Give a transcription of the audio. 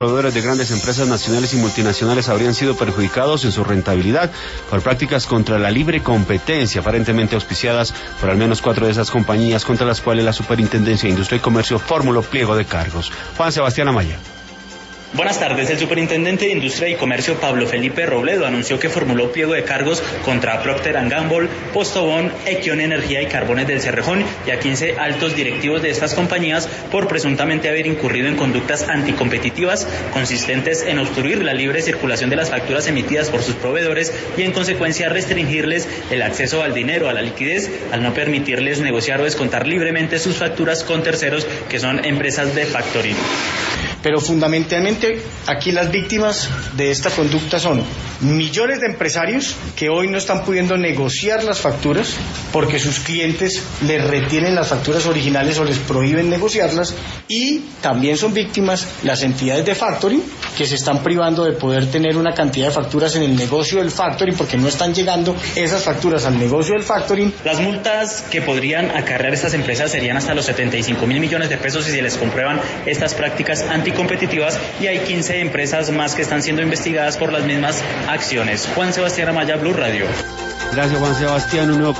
Proveedores de grandes empresas nacionales y multinacionales habrían sido perjudicados en su rentabilidad por prácticas contra la libre competencia, aparentemente auspiciadas por al menos 4 de esas compañías contra las cuales la Superintendencia de Industria y Comercio formuló pliego de cargos. Juan Sebastián Amaya. Buenas tardes. El superintendente de Industria y Comercio, Pablo Felipe Robledo, anunció que formuló pliego de cargos contra Procter & Gamble, Postobón, Equion Energía y Carbones del Cerrejón y a 15 altos directivos de estas compañías por presuntamente haber incurrido en conductas anticompetitivas consistentes en obstruir la libre circulación de las facturas emitidas por sus proveedores y en consecuencia restringirles el acceso al dinero, a la liquidez, al no permitirles negociar o descontar libremente sus facturas con terceros que son empresas de factoring. Pero fundamentalmente aquí las víctimas de esta conducta son millones de empresarios que hoy no están pudiendo negociar las facturas porque sus clientes les retienen las facturas originales o les prohíben negociarlas, y también son víctimas las entidades de factoring que se están privando de poder tener una cantidad de facturas en el negocio del factoring porque no están llegando esas facturas al negocio del factoring. Las multas que podrían acarrear estas empresas serían hasta los 75.000 millones de pesos si se les comprueban estas prácticas anticompetitivas, y hay 15 empresas más que están siendo investigadas por las mismas acciones. Juan Sebastián Amaya, Blue Radio. Gracias, Juan Sebastián. Un nuevo